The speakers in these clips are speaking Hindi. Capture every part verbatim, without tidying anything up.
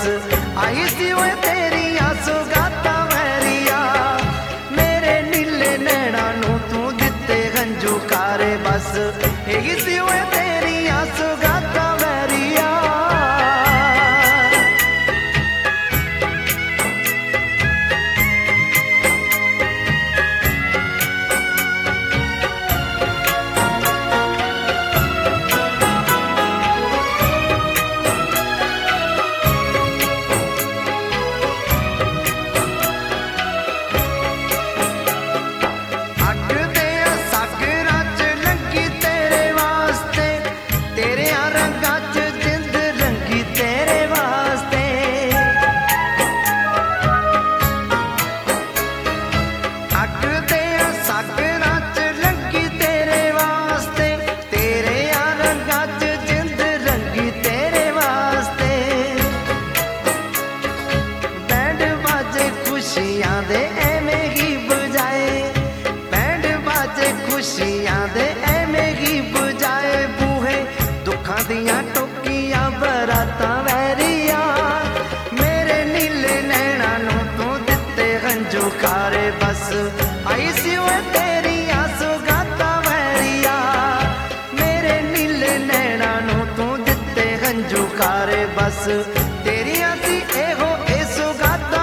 आई सी वे तेरिया सुगाता वैरिया मेरे नीले नैना नू तू दिते गंजू कारे बस आई सी वे तेरिया सुगाता वैरिया खुशियां दे एवें ही बुझाए बैंड बाजे खुशियां दे एवें ही बुझाए बूहे दुखां दियां टोकियां बरातां वैरिया मेरे नीले नैना नू तू दिते गंजू कारे बस आई सी वे तेरिया सुगाता वैरिया मेरे नीले नैना नू तू दिते गंजू कारे बस तेरिया सी एहो ए सुगाता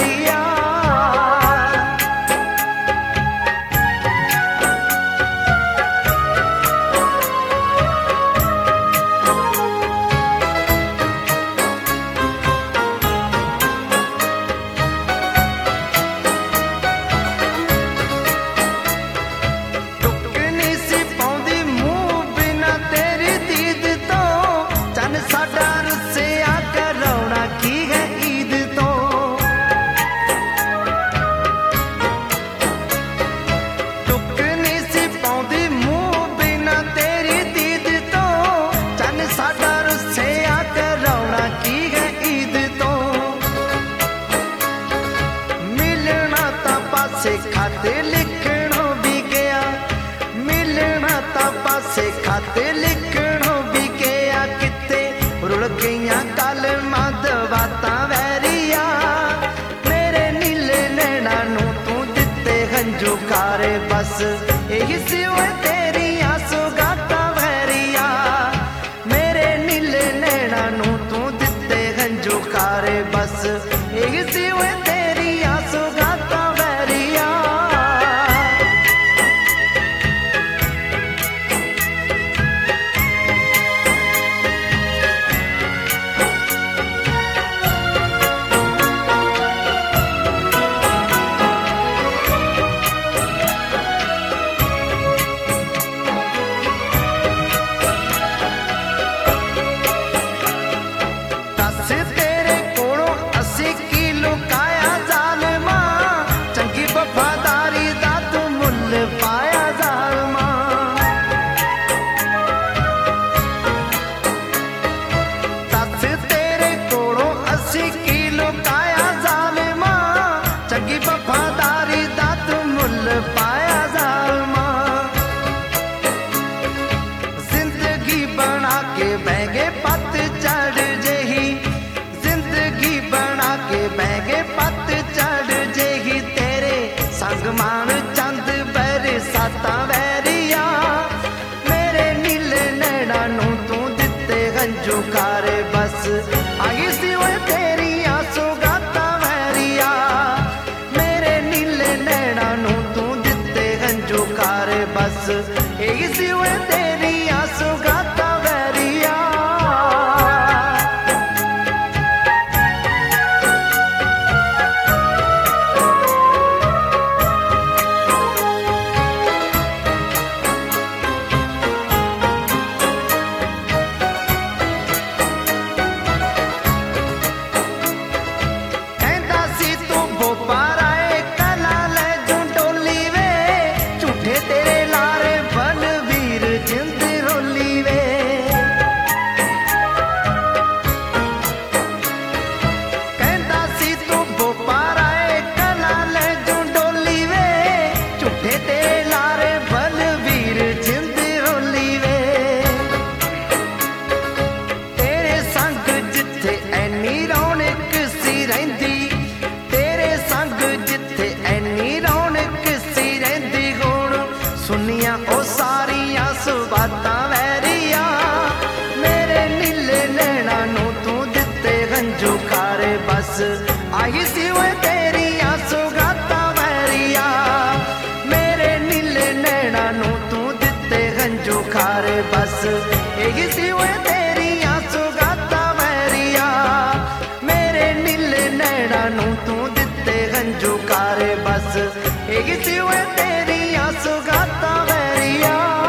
खाते लिखणो भी गया मिलना ता पासे खाते लिखणो भी गया किते रुल गईया कल माधवाता वैरिया मेरे नीले नैना नू तू दिते गंजू कारे बस यही सी वे तेरिया सुगाता वैरिया मेरे नीले नैना नू तू दिते गंजू कारे बस यही सी वे तेरिया सुगाता मान चंद बरसाता वैरिया मेरे नीले नैना नू तू दिते गंजू कारे बस आई सी वे तेरिया सुगाता वैरिया मेरे नीले नैना नू तू दिते गंजू कारे बस आई सी वे तेरिया सुगाता वैरिया बस आई सी वे तेरिया सुगाता वैरिया मेरे नीले नैना नू तू दिते गंजू खारे बस यही सी वे तेरिया सुगाता वैरिया मेरे नीले नैना नू तू दिते गंजू खारे बस यही सी वे तेरिया सुगाता वैरिया।